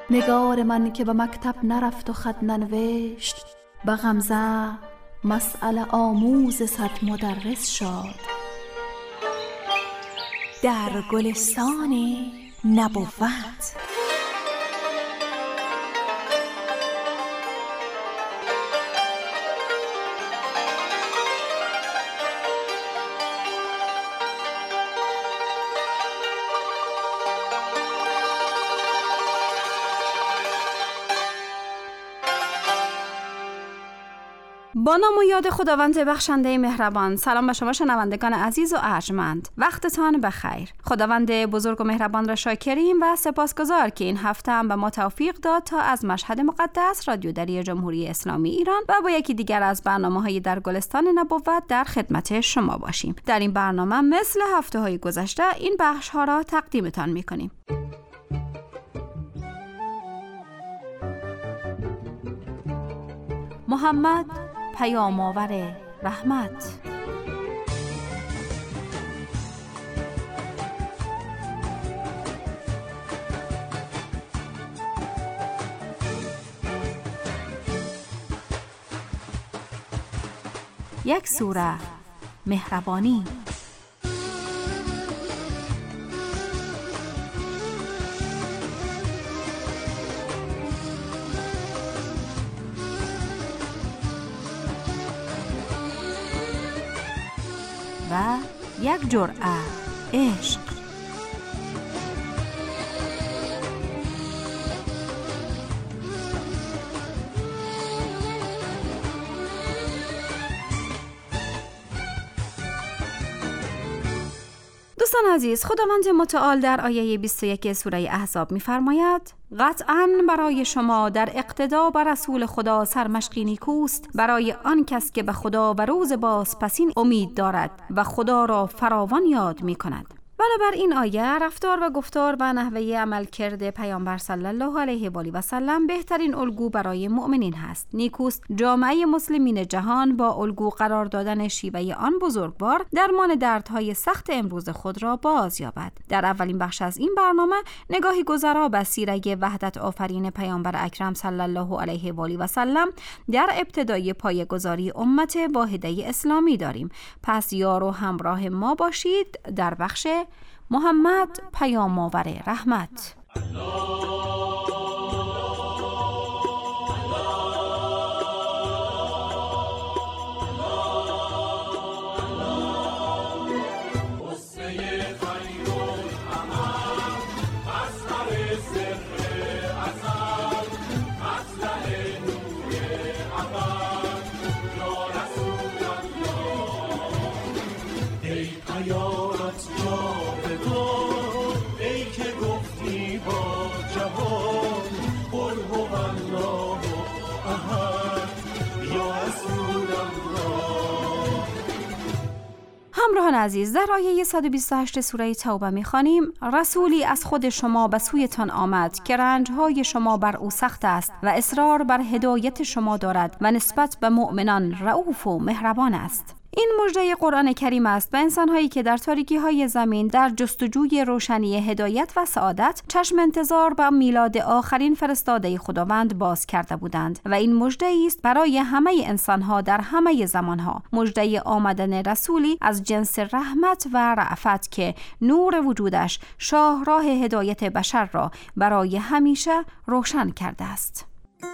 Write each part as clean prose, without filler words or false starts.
نگار من که به مکتب نرفت و خط ننوشت، به غمزه مسئله آموز صد مدرس شد. در گلستان نبوت. با نام و یاد خداوند بخشنده مهربان. سلام به شما شنوندگان عزیز و ارجمند، وقتتان بخیر. خداوند بزرگ و مهربان را شاکریم و سپاسگزار که این هفته هم به ما توفیق داد تا از مشهد مقدس رادیو دری جمهوری اسلامی ایران و با یکی دیگر از برنامه‌های در گلستان نبوت در خدمت شما باشیم. در این برنامه مثل هفته‌های گذشته این بخش‌ها را تقدیمتان می‌کنیم. محمد پیام آور رحمت. یک سوره مهربانی. و یک جرعه عشق. دوستان عزیز، خداوند متعال در آیه 21 سوره احزاب می‌فرماید: قطعاً برای شما در اقتدا بر رسول خدا سرمشقی نیکوست، برای آن کس که به خدا و روز بازپسین امید دارد و خدا را فراوان یاد می‌کند. بنابر این آیه رفتار و گفتار و نحوه عملکرد پیامبر صلی الله علیه و آله و سلم بهترین الگو برای مؤمنین هست. نیکوست جامعه مسلمین جهان با الگو قرار دادن شیوه آن بزرگوار درمان دردهای سخت امروز خود را باز یابد. در اولین بخش از این برنامه نگاهی گذرا به سیره وحدت آفرین پیامبر اکرم صلی الله علیه و آله و سلم در ابتدای پایه‌گذاری امت واحده اسلامی داریم. پس یار و همراه ما باشید در بخش محمد پیام آور رحمت. همراهان عزیز، در آیه 128 سوره توبه می‌خوانیم: رسولی از خود شما به سویتان آمد که رنج‌های شما بر او سخت است و اصرار بر هدایت شما دارد و نسبت به مؤمنان رؤوف و مهربان است. این مژده قرآن کریم است به انسان‌هایی که در تاریکی‌های زمین در جستجوی روشنی هدایت و سعادت چشم انتظار به میلاد آخرین فرستاده خداوند باز کرده بودند و این مژده است برای همه انسان‌ها در همه زمان‌ها، مژده آمدن رسولی از جنس رحمت و رأفت که نور وجودش شاهراه هدایت بشر را برای همیشه روشن کرده است.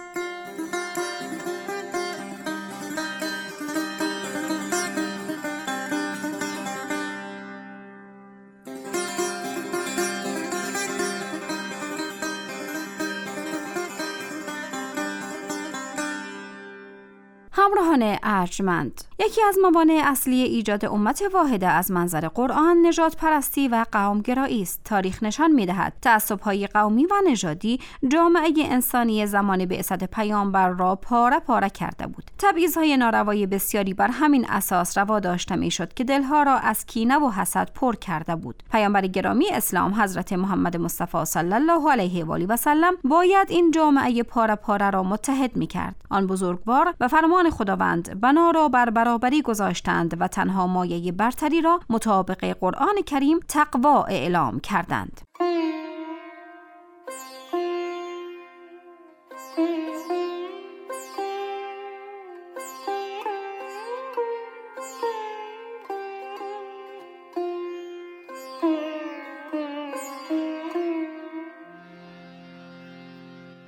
همراهان ارجمند، یکی از موانع اصلی ایجاد امت واحده از منظر قرآن نژاد پرستی و قومگرایی است. تاریخ نشان می‌دهد تعصب‌های قومی و نژادی جامعه انسانی زمان بعثت پیامبر را پاره پاره کرده بود. تبعیض‌های ناروای بسیاری بر همین اساس روا داشته می‌شد که دلها را از کینه و حسد پر کرده بود. پیامبر گرامی اسلام حضرت محمد مصطفی صلی الله علیه و آله و سلم باید این جامعه پاره پاره را متحد می‌کرد. آن بزرگوار به فرمان خداوند بنا را بر برابری گذاشتند و تنها مایه برتری را مطابق قرآن کریم تقوا اعلام کردند.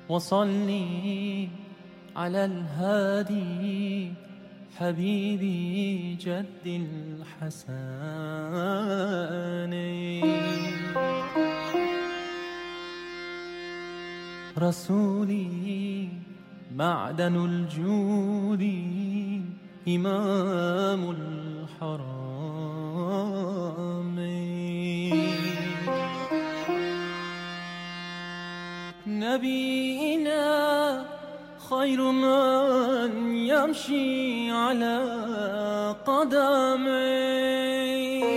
وصلي على الهادي حبيبي جد الحسن رسولي معدن الجود إمام الحرام نبينا خير من يمشي على قدمي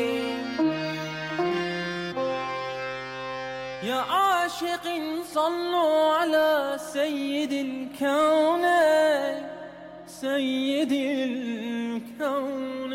يا عاشق صلوا على سيد الكون سيد الكون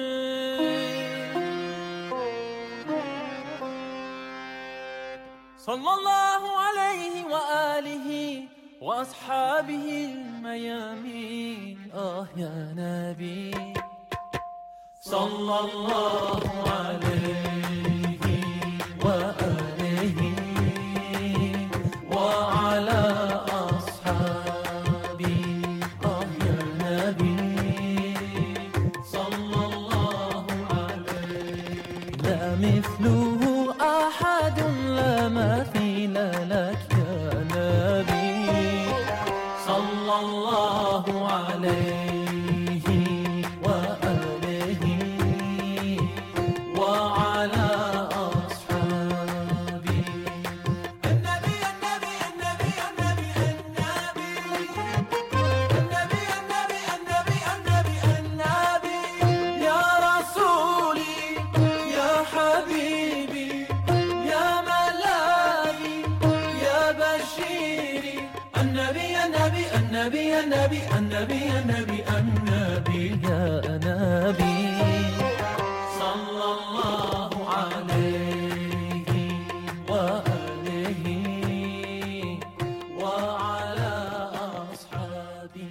صلى الله عليه وآله وأصحابه الميامين يا نبي صلى الله عليه وآله وعلى أصحابه يا نبي صلى الله عليه لا مثله أحد لا مثيل لك يا نبي صلى الله عليه وآله وعلى أصحابه النبي النبي النبي النبي النبي النبي النبي النبي النبي يا رسولي يا حبيبي يا ملاذي يا بشيري النبي النبي النبي النبي النبي النبي النبي يا نبي صلى الله عليه وآله وعلى أصحابه.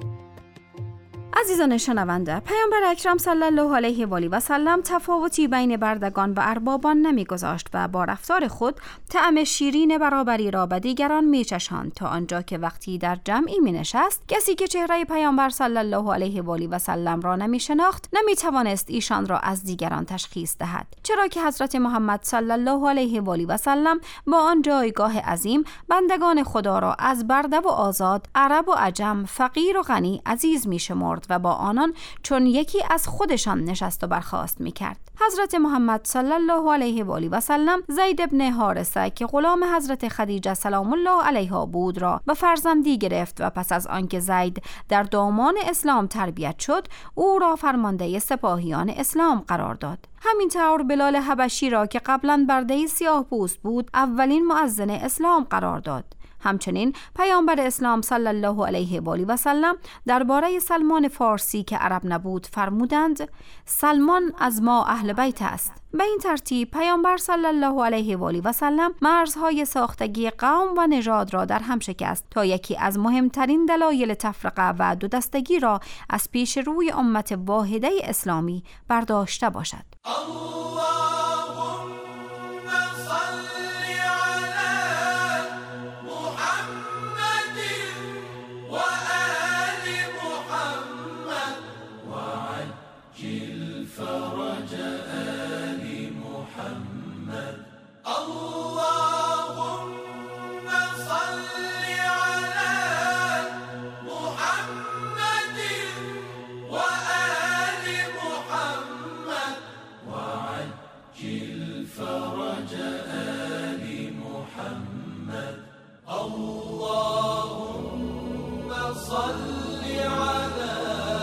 عزیزان شنونده، پیامبر اکرم صلی الله علیه و آله و سلم تفاوتی بین بردگان و اربابان نمیگذاشت و با رفتار خود طعم شیرین برابری را به دیگران میچشاند تا آنجا که وقتی در جمعی مینشست کسی که چهره پیامبر صلی الله علیه و آله و سلم را نمیشناخت نمیتوانست ایشان را از دیگران تشخیص دهد، چرا که حضرت محمد صلی الله علیه و آله و سلم با آن جایگاه عظیم بندگان خدا را از برده و آزاد، عرب و عجم، فقیر و غنی عزیز میشمرد و با آنان چون یکی از خودشان نشست و برخاست میکرد. حضرت محمد صلی الله علیه و آله و سلم زید ابن حارثه که غلام حضرت خدیجه سلام الله علیها بود را به فرزندی گرفت و پس از آنکه زید در دامان اسلام تربیت شد او را فرمانده سپاهیان اسلام قرار داد. همینطور بلال حبشی را که قبلا برده سیاه پوست بود اولین مؤذن اسلام قرار داد. همچنین پیامبر اسلام صلی الله علیه و آله و سلم درباره سلمان فارسی که عرب نبود فرمودند سلمان از ما اهل بیت است. به این ترتیب پیامبر صلی الله علیه و آله و سلم مرزهای ساختگی قوم و نژاد را در هم شکست تا یکی از مهمترین دلایل تفرقه و دو دستگی را از پیش روی امت واحده اسلامی برداشته باشد.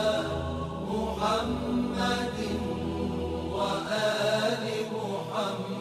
محمد وآل محمد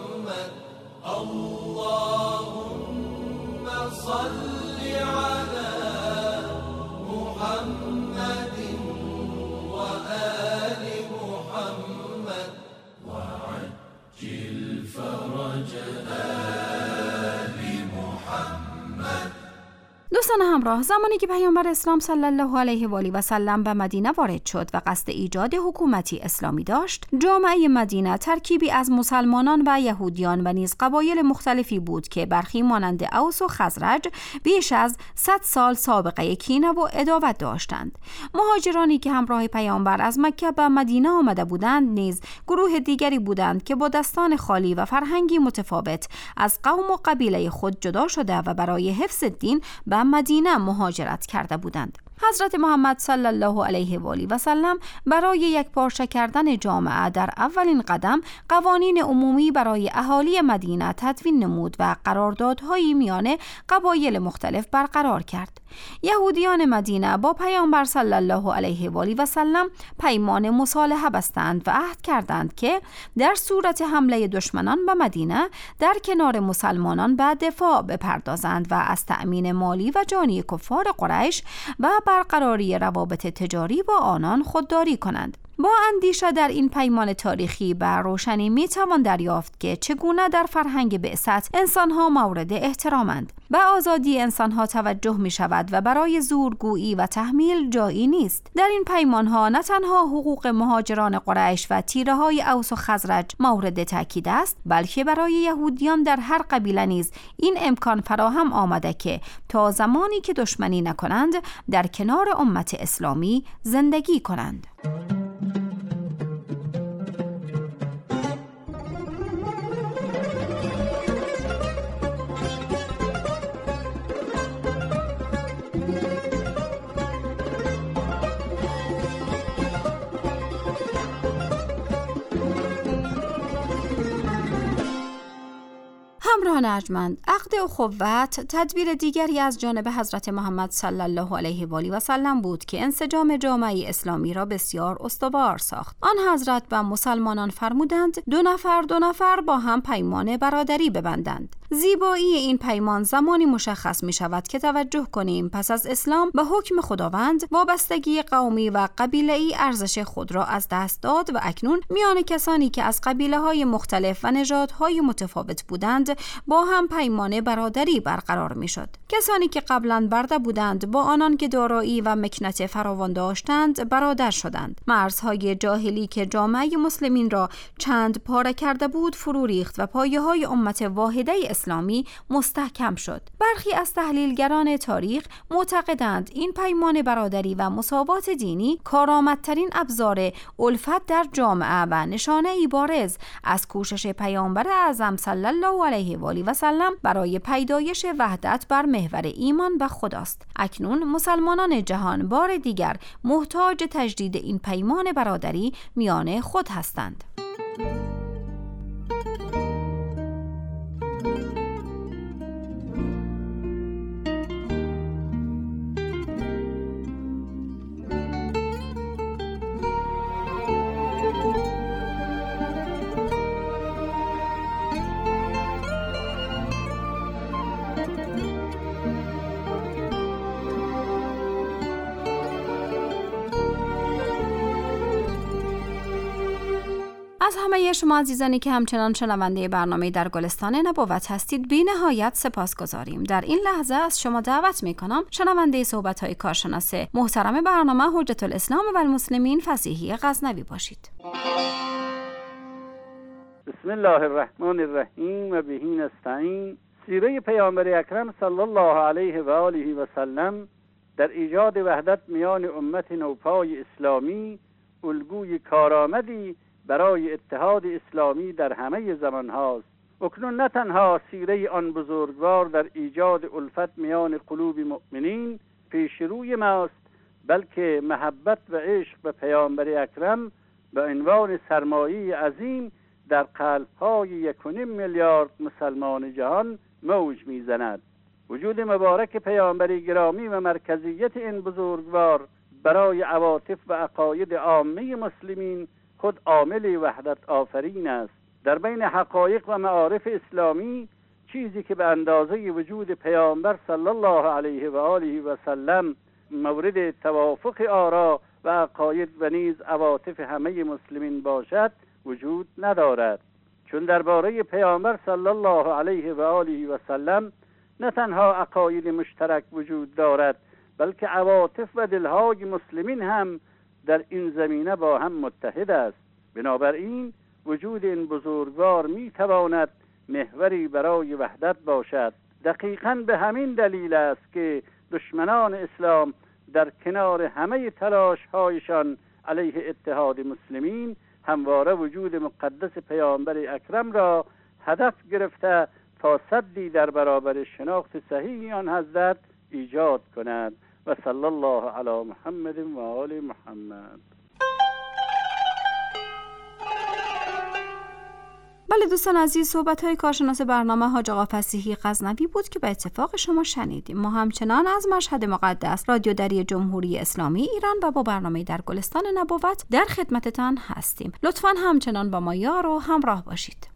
دوستان همراه، زمانی که پیامبر اسلام صلی الله علیه و آله و سلم به مدینه وارد شد و قصد ایجاد حکومتی اسلامی داشت، جامعه مدینه ترکیبی از مسلمانان و یهودیان و نیز قبایل مختلفی بود که برخی مانند اوس و خزرج بیش از 100 سال سابقه کینه و عداوت داشتند. مهاجرانی که همراه پیامبر از مکه به مدینه آمده بودند نیز گروه دیگری بودند که با دستان خالی و فرهنگی متفاوت از قوم و قبیله خود جدا شده و برای حفظ دین به مدینه مهاجرت کرده بودند. حضرت محمد صلی الله علیه و آله و سلم برای یکپارچه کردن جامعه در اولین قدم قوانین عمومی برای اهالی مدینه تدوین نمود و قراردادهایی میان قبایل مختلف برقرار کرد. یهودیان مدینه با پیامبر صلی الله علیه و آله و سلم پیمان مصالحه بستند و عهد کردند که در صورت حمله دشمنان به مدینه در کنار مسلمانان به دفاع بپردازند و از تأمین مالی و جانی کفار قریش و برقراری روابط تجاری با آنان خودداری کنند. با اندیشه در این پیمان تاریخی به روشنی میتوان دریافت که چگونه در فرهنگ بعثت انسانها مورد احترامند. به آزادی انسانها توجه می شود و برای زورگویی و تحمیل جایی نیست. در این پیمانها نه تنها حقوق مهاجران قریش و تیره های اوس و خزرج مورد تاکید است، بلکه برای یهودیان در هر قبیله نیز این امکان فراهم آمده که تا زمانی که دشمنی نکنند در کنار امت اسلامی زندگی کنند. همراهان ارجمند، عقد اخوت تدبیر دیگری از جانب حضرت محمد صلی الله علیه و آله و سلم بود که انسجام جامعه اسلامی را بسیار استوار ساخت. آن حضرت به مسلمانان فرمودند دو نفر با هم پیمان برادری ببندند. زیبایی این پیمان زمانی مشخص می شود که توجه کنیم پس از اسلام به حکم خداوند وابستگی قومی و قبیله‌ای ارزش خود را از دست داد و اکنون میان کسانی که از قبیله‌های مختلف و نژادهای متفاوت بودند با هم پیمان برادری برقرار می شد. کسانی که قبلا برده بودند با آنان که دارایی و مکنت فراوان داشتند برادر شدند. مرزهای جاهلی که جامعه مسلمین را چند پاره کرده بود فرو ریخت و پایه‌های امت واحده اسلامی مستحکم شد. برخی از تحلیلگران تاریخ معتقدند این پیمان برادری و مساوات دینی کارآمدترین ابزار الفت در جامعه و نشانه‌ای بارز از کوشش پیامبر اعظم صلی الله علیه و آله و سلم برای پیدایش وحدت بر محور ایمان و خداست. اکنون مسلمانان جهان بار دیگر محتاج تجدید این پیمان برادری میان خود هستند. از همه شما عزیزانی که همچنان شنونده برنامه در گلستان نبوت هستید بی نهایت سپاسگزاریم. در این لحظه از شما دعوت میکنم شنونده صحبت‌های کارشناس محترم برنامه حجت الاسلام و المسلمین فصیحی غزنوی باشید. بسم الله الرحمن الرحیم و به نستعین. سیره پیامبر اکرم صلی الله علیه و آله و سلم در ایجاد وحدت میان امت نوپای اسلامی الگوی کارآمدی برای اتحاد اسلامی در همه زمان هاست. اکنون نه تنها سیره آن بزرگوار در ایجاد الفت میان قلوب مؤمنین پیش روی ماست، بلکه محبت و عشق به پیامبر اکرم به عنوان سرمایه عظیم در قلب‌های 1.5 میلیارد مسلمان جهان موج می‌زند. وجود مبارک پیامبر گرامی و مرکزیت این بزرگوار برای عواطف و عقاید عامه مسلمین خود عامل وحدت آفرین است. در بین حقایق و معارف اسلامی چیزی که به اندازه وجود پیامبر صلی الله علیه و آله و سلم مورد توافق آرا و عقاید و نیز عواطف همه مسلمین باشد وجود ندارد. چون درباره پیامبر صلی الله علیه و آله و سلم نه تنها عقاید مشترک وجود دارد، بلکه عواطف و دلهای مسلمین هم در این زمینه با هم متحد است. بنابراین وجود این بزرگوار میتواند محوری برای وحدت باشد. دقیقاً به همین دلیل است که دشمنان اسلام در کنار همه تلاش‌هایشان علیه اتحاد مسلمین همواره وجود مقدس پیامبر اکرم را هدف گرفته تا سدی در برابر شناخت صحیح آن حضرت ایجاد کند. و صلی الله علی محمد و آل محمد. بله دوستان عزیز، صحبت‌های کارشناس برنامه حاج آقا فصیحی غزنوی بود که به اتفاق شما شنیدیم. ما همچنان از مشهد مقدس رادیودری جمهوری اسلامی ایران و با برنامه در گلستان نبوت در خدمتتان هستیم. لطفاً همچنان با ما یار و همراه باشید.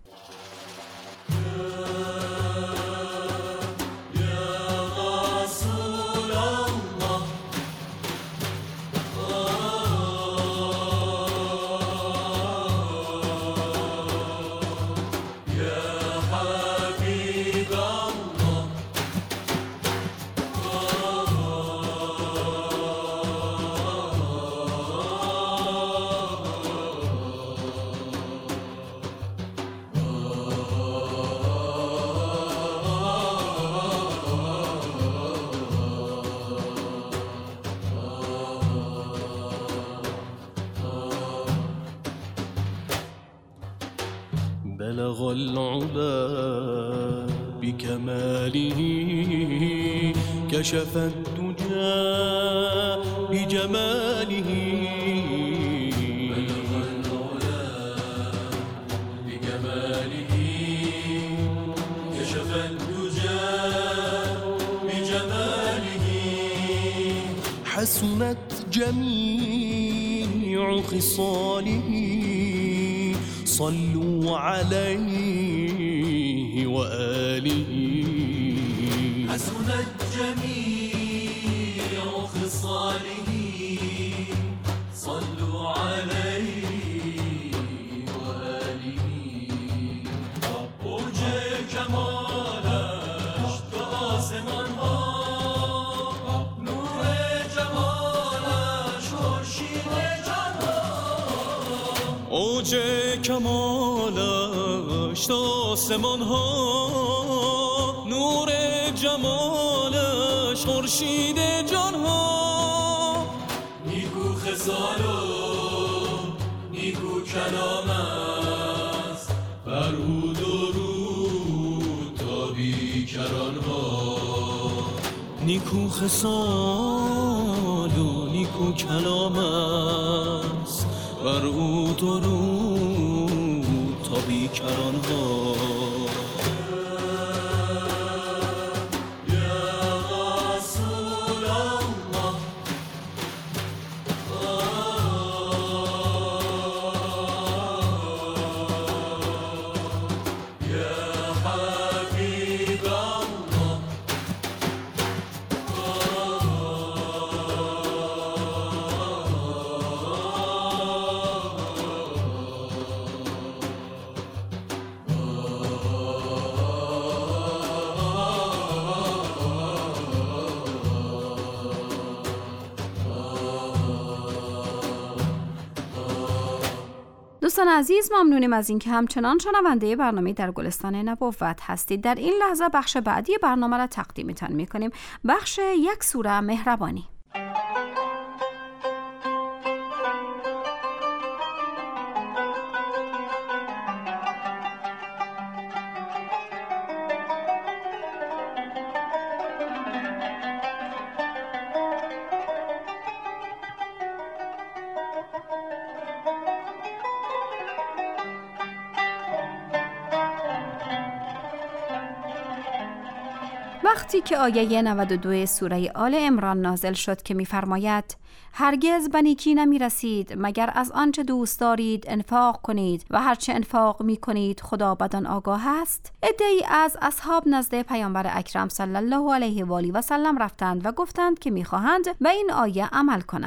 بلغ العلا بكماله كشف الدجى بجماله بلغ العلا بكماله كشف الدجى بجماله حسنت جميع خصاله صلوا عليه وآله حسنت جميع خصاله صلوا عليه وآله اوج کمالش به آسمان ها نور جمالش خورشید جان ها اوج کمالش تا آسمان ها نور جمالش خورشید جان ها نیکو خصال و نیکو کلام است بر او درود تا بیکران ها نیکو خصال و نیکو کلام است بر او درود تا بیکران ها دوستان عزیز، ممنونیم از اینکه همچنان شنونده برنامه در گلستان نبوت هستید. در این لحظه بخش بعدی برنامه را تقدیمتان می‌کنیم، بخش یک سوره مهربانی. وقتی که آیه 92 سوره آل عمران نازل شد که می‌فرماید هرگز به نیکی نمی‌رسید مگر از آنچه دوست دارید انفاق کنید و هرچه انفاق می‌کنید خدا بدان آگاه است، عده‌ای از اصحاب نزد پیامبر اکرم صلی الله علیه و آله و سلم رفتند و گفتند که می‌خواهند به این آیه عمل کنند.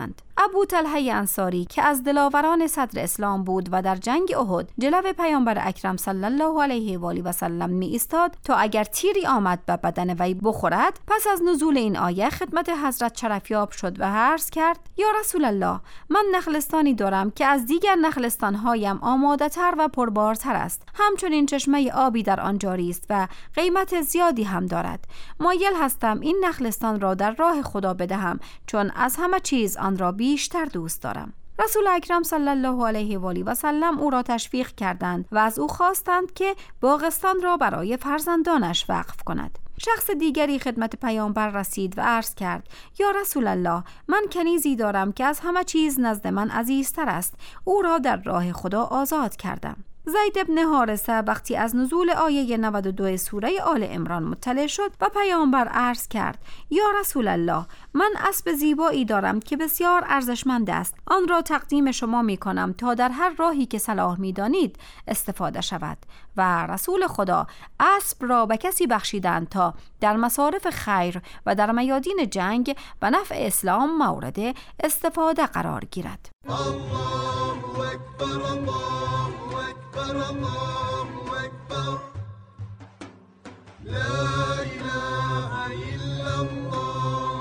ابو طلحه انصاری که از دلاوران صدر اسلام بود و در جنگ احد جلو پیامبر اکرم صلی الله علیه و آله و سلم می ایستاد تا اگر تیری آمد به بدن وی بخورد، پس از نزول این آیه خدمت حضرت شرفیاب شد و عرض کرد: یا رسول الله، من نخلستانی دارم که از دیگر نخلستانهایم آماده تر و پربارتر است. همچنین چشمه آبی در آن جاری است و قیمت زیادی هم دارد. مایل هستم این نخلستان را در راه خدا بدهم، چون از همه چیز آن را بیشتر دوست دارم. رسول اکرم صلی الله علیه و آله و سلم او را تشویق کردند و از او خواستند که باغستان را برای فرزندانش وقف کند. شخص دیگری خدمت پیامبر رسید و عرض کرد: یا رسول الله، من کنیزی دارم که از همه چیز نزد من عزیزتر است. او را در راه خدا آزاد کردم. زید ابن حارثه وقتی از نزول آیه 92 سوره آل عمران مطلع شد و پیامبر عرض کرد: یا رسول الله، من اسب زیبایی دارم که بسیار ارزشمند است. آن را تقدیم شما می کنم تا در هر راهی که صلاح می دانید استفاده شود. و رسول خدا اسب را به کسی بخشیدند تا در مصارف خیر و در میادین جنگ و نفع اسلام مورد استفاده قرار گیرد. الله اکبر، الله اکبر، الله اکبر، لا اله الا الله.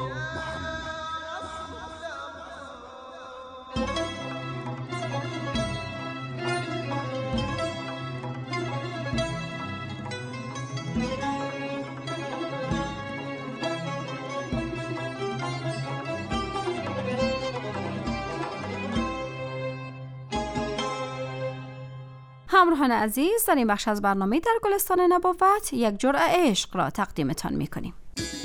همراهان عزیز، در این بخش از برنامه در گلستان نبوت یک جرعه عشق را تقدیمتان می‌کنیم.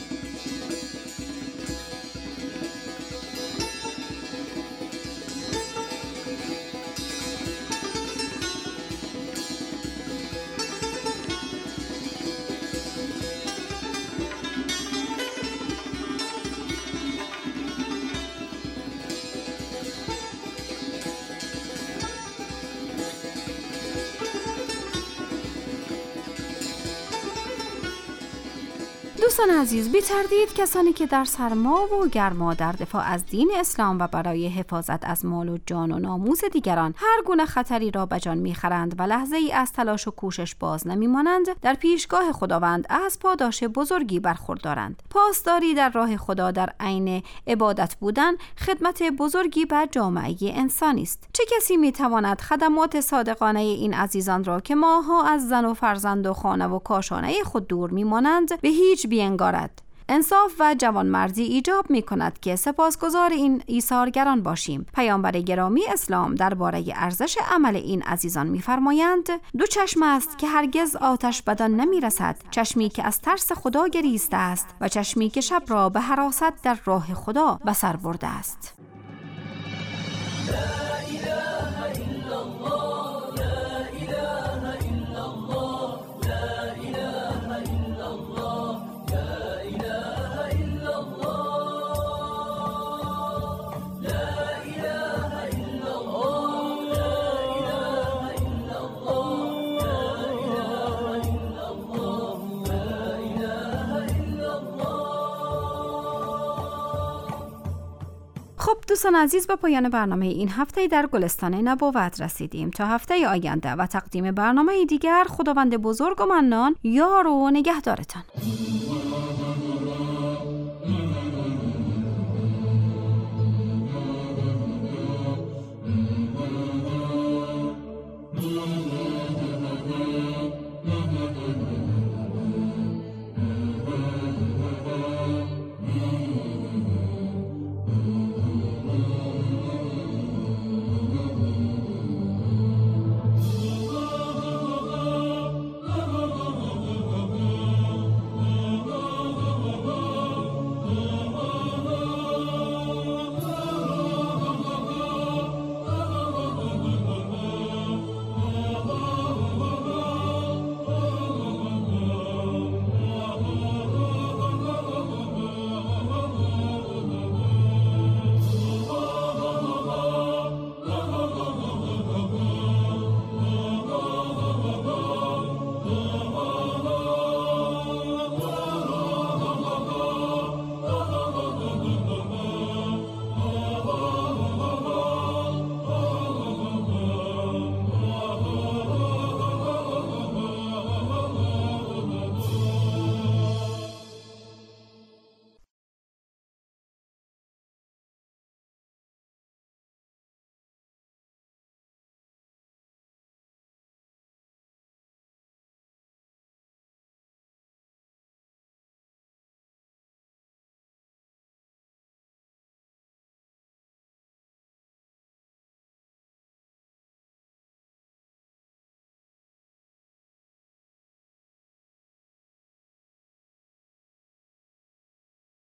دوستان عزیز، بی تردید کسانی که در سرما و گرما در دفاع از دین اسلام و برای حفاظت از مال و جان و ناموس دیگران هر گونه خطری را به جان می‌خرند و لحظه ای از تلاش و کوشش باز نمی‌مانند، در پیشگاه خداوند از پاداش بزرگی برخوردارند. پاسداری در راه خدا در عین عبادت بودن خدمت بزرگی به جامعه انسانی است. چه کسی می‌تواند خدمات صادقانه این عزیزان را که ماها از زن و فرزند و خانه و کاشانه خود دور می‌مانند به هیچ انگارد؟ انصاف و جوانمردی ایجاب می کند که سپاسگزار این ایثارگران باشیم. پیامبر گرامی اسلام درباره ارزش عمل این عزیزان می‌فرمایند: دو چشم است که هرگز آتش بدان نمی‌رسد، چشمی که از ترس خدا گریسته است و چشمی که شب را به حراست در راه خدا به سر برده است. خب دوستان عزیز، به پایان برنامه این هفته در گلستان نبوت رسیدیم. تا هفته آینده و تقدیم برنامه دیگر، خداوند بزرگ و منان یار و نگهدارتان.